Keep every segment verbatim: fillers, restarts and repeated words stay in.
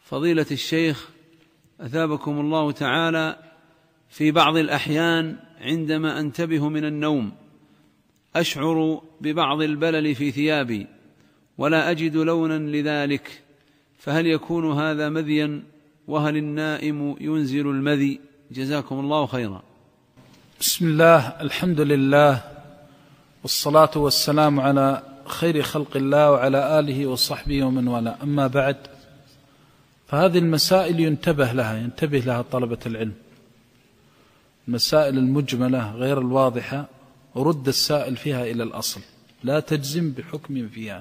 فضيلة الشيخ أثابكم الله تعالى، في بعض الأحيان عندما أنتبه من النوم أشعر ببعض البلل في ثيابي ولا أجد لونا لذلك، فهل يكون هذا مذيا؟ وهل النائم ينزل المذي؟ جزاكم الله خيرا. بسم الله، الحمد لله، والصلاة والسلام على خير خلق الله وعلى آله وصحبه ومن والاه، أما بعد، فهذه المسائل ينتبه لها ينتبه لها طلبة العلم. المسائل المجملة غير الواضحة رد السائل فيها إلى الأصل، لا تجزم بحكم فيها،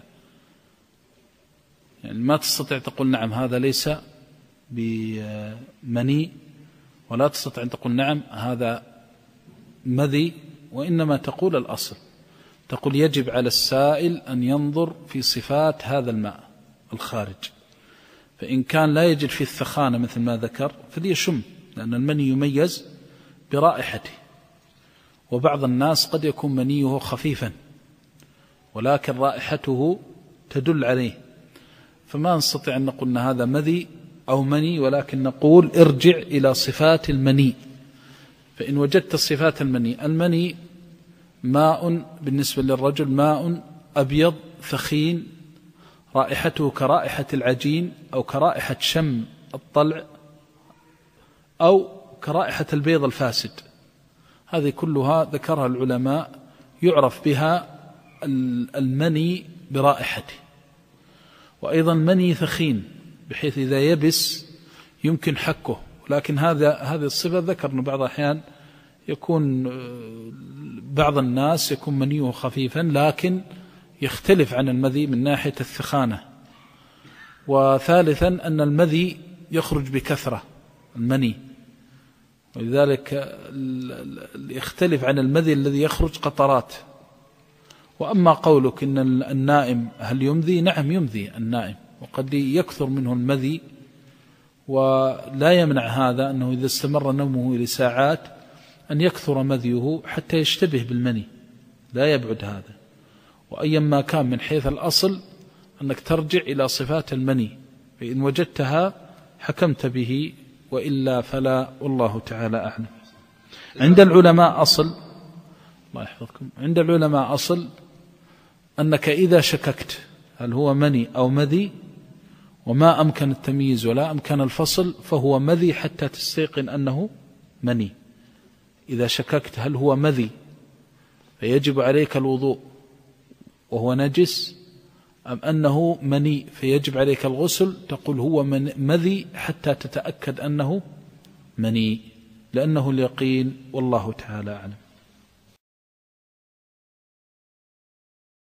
يعني ما تستطيع تقول نعم هذا ليس بمني، ولا تستطيع أن تقول نعم هذا مذي، وإنما تقول الأصل. تقول يجب على السائل أن ينظر في صفات هذا الماء الخارج، فإن كان لا يجد في الثخانة مثل ما ذكر فليشم، لأن المني يميز برائحته، وبعض الناس قد يكون منيه خفيفا ولكن رائحته تدل عليه، فما نستطيع أن نقول أن هذا مذي أو مني، ولكن نقول ارجع إلى صفات المني. فإن وجدت صفات المني، المني ماء بالنسبة للرجل ماء أبيض ثخين رائحته كرائحة العجين أو كرائحة شم الطلع أو كرائحة البيض الفاسد، هذه كلها ذكرها العلماء يعرف بها المني برائحته. وأيضا مني ثخين بحيث إذا يبس يمكن حكه، لكن هذا هذه الصفة ذكر أن بعض الأحيان يكون بعض الناس يكون منيه خفيفا لكن يختلف عن المذي من ناحية الثخانة. وثالثا أن المذي يخرج بكثرة المني، ولذلك يختلف عن المذي الذي يخرج قطرات. وأما قولك إن النائم هل يمذي؟ نعم يمذي النائم، وقد يكثر منه المذي، ولا يمنع هذا أنه إذا استمر نومه لساعات أن يكثر مذيه حتى يشتبه بالمني، لا يبعد هذا. وأيما كان من حيث الأصل أنك ترجع إلى صفات المني، فإن وجدتها حكمت به، وإلا فلا، والله تعالى أعلم. عند العلماء أصل الله يحفظكم عند العلماء أصل أنك إذا شككت هل هو مني أو مذي وما أمكن التمييز ولا أمكن الفصل فهو مذي حتى تستيقن أنه مني. إذا شككت هل هو مذي فيجب عليك الوضوء وهو نجس، أم أنه مني فيجب عليك الغسل، تقول هو مذي حتى تتأكد أنه مني، لأنه اليقين، والله تعالى أعلم.